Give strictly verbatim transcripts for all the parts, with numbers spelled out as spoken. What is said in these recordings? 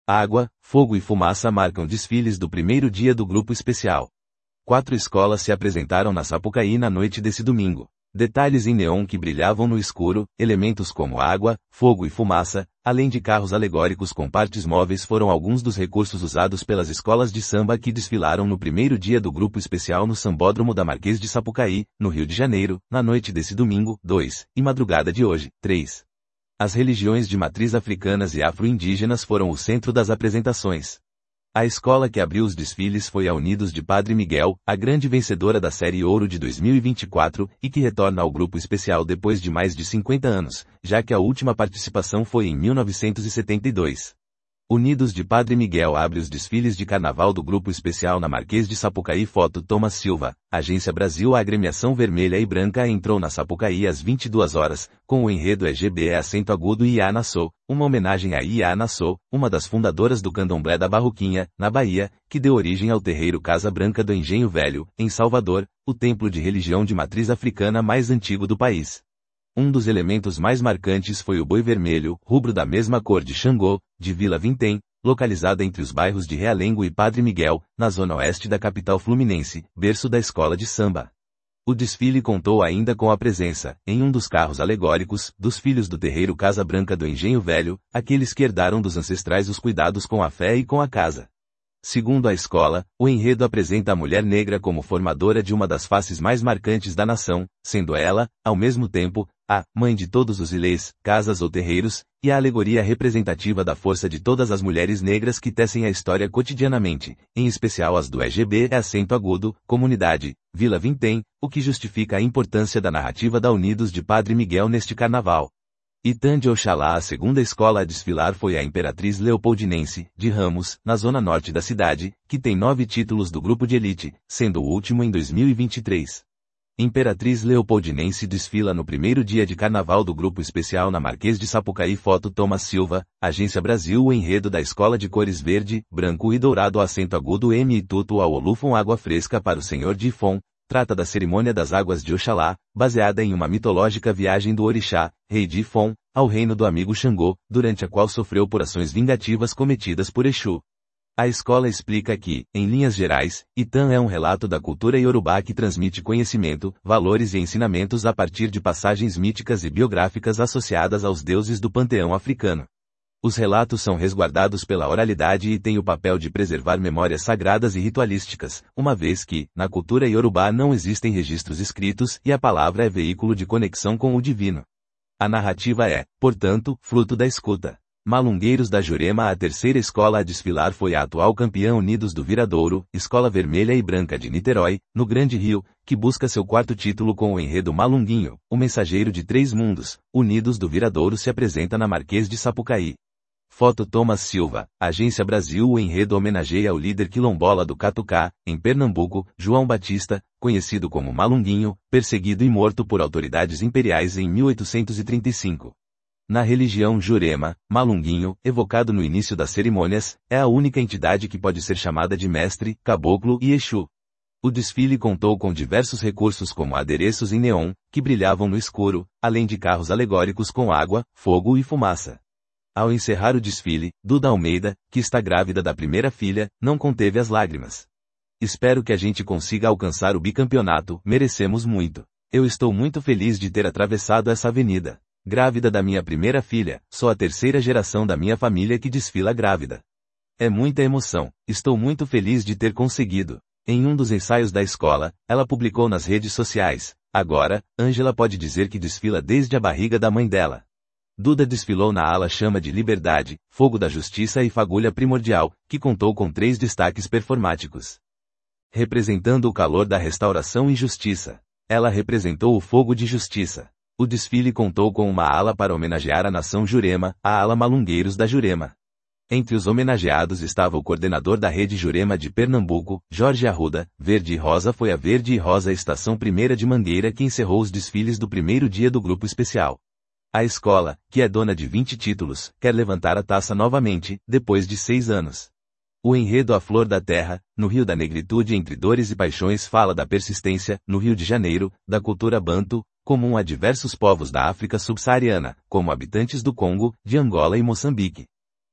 água, fogo e fumaça marcam desfiles do primeiro dia do grupo especial. Quatro escolas se apresentaram na Sapucaí na noite desse domingo. Detalhes em neon que brilhavam no escuro, elementos como água, fogo e fumaça, além de carros alegóricos com partes móveis foram alguns dos recursos usados pelas escolas de samba que desfilaram no primeiro dia do grupo especial no Sambódromo da Marquês de Sapucaí, no Rio de Janeiro, na noite desse domingo, dois, e madrugada de hoje, três. As religiões de matriz africanas e afro-indígenas foram o centro das apresentações. A escola que abriu os desfiles foi a Unidos de Padre Miguel, a grande vencedora da Série Ouro de dois mil e vinte e quatro, e que retorna ao grupo especial depois de mais de cinquenta anos, já que a última participação foi em mil novecentos e setenta e dois. Unidos de Padre Miguel abre os desfiles de carnaval do grupo especial na Marquês de Sapucaí. Foto Thomas Silva, Agência Brasil. A agremiação vermelha e branca entrou na Sapucaí às vinte e duas horas, com o enredo E G B E acento agudo e Iá Nassau, uma homenagem a Iá Nassau, uma das fundadoras do candomblé da Barroquinha, na Bahia, que deu origem ao terreiro Casa Branca do Engenho Velho, em Salvador, o templo de religião de matriz africana mais antigo do país. Um dos elementos mais marcantes foi o boi vermelho, rubro da mesma cor de Xangô, de Vila Vintém, localizada entre os bairros de Realengo e Padre Miguel, na zona oeste da capital fluminense, berço da escola de samba. O desfile contou ainda com a presença, em um dos carros alegóricos, dos filhos do terreiro Casa Branca do Engenho Velho, aqueles que herdaram dos ancestrais os cuidados com a fé e com a casa. Segundo a escola, o enredo apresenta a mulher negra como formadora de uma das faces mais marcantes da nação, sendo ela, ao mesmo tempo, a mãe de todos os ilês, casas ou terreiros, e a alegoria representativa da força de todas as mulheres negras que tecem a história cotidianamente, em especial as do E G B E acento agudo, comunidade, Vila Vintém, o que justifica a importância da narrativa da Unidos de Padre Miguel neste carnaval. Itã de Oxalá. A segunda escola a desfilar foi a Imperatriz Leopoldinense, de Ramos, na zona norte da cidade, que tem nove títulos do grupo de elite, sendo o último em dois mil e vinte e três. Imperatriz Leopoldinense desfila no primeiro dia de carnaval do grupo especial na Marquês de Sapucaí. Foto Thomas Silva, Agência Brasil. O enredo da escola de cores verde, branco e dourado acento agudo M e Tuto ao Olufon água fresca para o Senhor de Ifon, trata da cerimônia das águas de Oxalá, baseada em uma mitológica viagem do orixá, rei de Ifon, ao reino do amigo Xangô, durante a qual sofreu por ações vingativas cometidas por Exu. A escola explica que, em linhas gerais, Itã é um relato da cultura iorubá que transmite conhecimento, valores e ensinamentos a partir de passagens míticas e biográficas associadas aos deuses do panteão africano. Os relatos são resguardados pela oralidade e têm o papel de preservar memórias sagradas e ritualísticas, uma vez que, na cultura iorubá não existem registros escritos e a palavra é veículo de conexão com o divino. A narrativa é, portanto, fruto da escuta. Malungueiros da Jurema. A terceira escola a desfilar foi a atual campeã Unidos do Viradouro, escola vermelha e branca de Niterói, no Grande Rio, que busca seu quarto título com o enredo Malunguinho, o mensageiro de três mundos. Unidos do Viradouro se apresenta na Marquês de Sapucaí. Foto Thomas Silva, Agência Brasil. O enredo homenageia o líder quilombola do Catucá, em Pernambuco, João Batista, conhecido como Malunguinho, perseguido e morto por autoridades imperiais em mil oitocentos e trinta e cinco. Na religião Jurema, Malunguinho, evocado no início das cerimônias, é a única entidade que pode ser chamada de mestre, caboclo e Exu. O desfile contou com diversos recursos como adereços em neon, que brilhavam no escuro, além de carros alegóricos com água, fogo e fumaça. Ao encerrar o desfile, Duda Almeida, que está grávida da primeira filha, não conteve as lágrimas. Espero que a gente consiga alcançar o bicampeonato, merecemos muito. Eu estou muito feliz de ter atravessado essa avenida. Grávida da minha primeira filha, sou a terceira geração da minha família que desfila grávida. É muita emoção, estou muito feliz de ter conseguido. Em um dos ensaios da escola, ela publicou nas redes sociais, agora, Ângela pode dizer que desfila desde a barriga da mãe dela. Duda desfilou na ala Chama de Liberdade, Fogo da Justiça e Fagulha Primordial, que contou com três destaques performáticos. Representando o calor da restauração e justiça. Ela representou o fogo de justiça. O desfile contou com uma ala para homenagear a nação Jurema, a ala Malungueiros da Jurema. Entre os homenageados estava o coordenador da rede Jurema de Pernambuco, Jorge Arruda. Verde e Rosa foi a Verde e Rosa Estação Primeira de Mangueira que encerrou os desfiles do primeiro dia do grupo especial. A escola, que é dona de vinte títulos, quer levantar a taça novamente, depois de seis anos. O enredo A Flor da Terra, no Rio da Negritude entre Dores e Paixões fala da persistência, no Rio de Janeiro, da cultura banto, comum a diversos povos da África subsaariana, como habitantes do Congo, de Angola e Moçambique.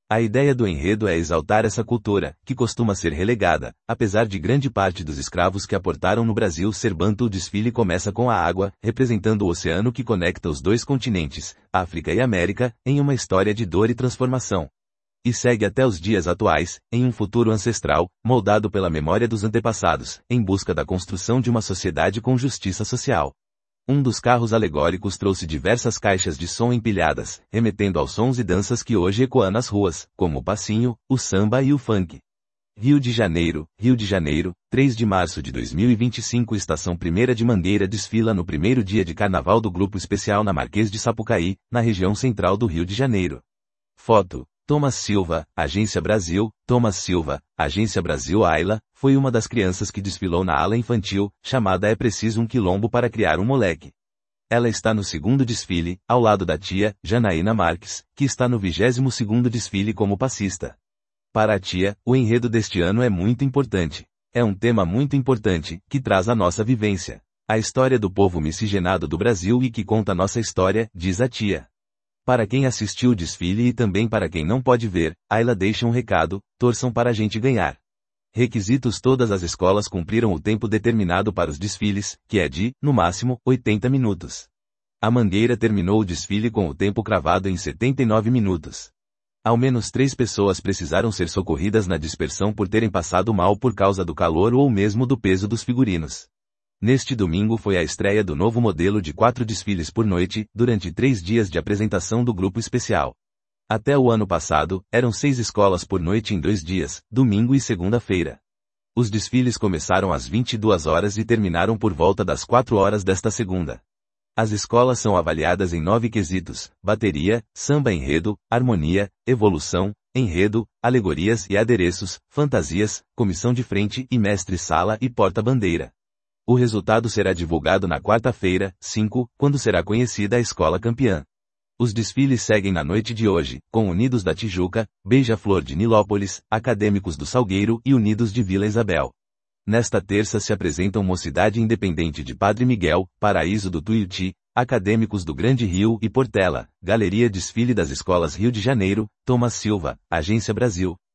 A ideia do enredo é exaltar essa cultura, que costuma ser relegada, apesar de grande parte dos escravos que aportaram no Brasil ser banto. O desfile começa com a água, representando o oceano que conecta os dois continentes, África e América, em uma história de dor e transformação. E segue até os dias atuais, em um futuro ancestral, moldado pela memória dos antepassados, em busca da construção de uma sociedade com justiça social. Um dos carros alegóricos trouxe diversas caixas de som empilhadas, remetendo aos sons e danças que hoje ecoam nas ruas, como o passinho, o samba e o funk. Rio de Janeiro, Rio de Janeiro, três de março de dois mil e vinte e cinco. Estação Primeira de Mangueira desfila no primeiro dia de carnaval do Grupo Especial na Marquês de Sapucaí, na região central do Rio de Janeiro. Foto: Thomas Silva, Agência Brasil. Thomas Silva, Agência Brasil. Ayla foi uma das crianças que desfilou na ala infantil, chamada É Preciso um Quilombo para Criar um Moleque. Ela está no segundo desfile, ao lado da tia, Janaína Marques, que está no vigésimo segundo desfile como passista. Para a tia, o enredo deste ano é muito importante. É um tema muito importante, que traz a nossa vivência. A história do povo miscigenado do Brasil e que conta nossa história, diz a tia. Para quem assistiu o desfile e também para quem não pode ver, Ayla deixa um recado: torçam para a gente ganhar. Requisitos: todas as escolas cumpriram o tempo determinado para os desfiles, que é de, no máximo, oitenta minutos. A Mangueira terminou o desfile com o tempo cravado em setenta e nove minutos. Ao menos três pessoas precisaram ser socorridas na dispersão por terem passado mal por causa do calor ou mesmo do peso dos figurinos. Neste domingo foi a estreia do novo modelo de quatro desfiles por noite, durante três dias de apresentação do Grupo Especial. Até o ano passado, eram seis escolas por noite em dois dias, domingo e segunda-feira. Os desfiles começaram às vinte e duas horas e terminaram por volta das quatro horas desta segunda. As escolas são avaliadas em nove quesitos: bateria, samba enredo, harmonia, evolução, enredo, alegorias e adereços, fantasias, comissão de frente e mestre-sala e porta-bandeira. O resultado será divulgado na quarta-feira, cinco, quando será conhecida a escola campeã. Os desfiles seguem na noite de hoje, com Unidos da Tijuca, Beija-Flor de Nilópolis, Acadêmicos do Salgueiro e Unidos de Vila Isabel. Nesta terça se apresentam Mocidade Independente de Padre Miguel, Paraíso do Tuiuti, Acadêmicos do Grande Rio e Portela, Galeria Desfile das Escolas Rio de Janeiro, Thomas Silva, Agência Brasil,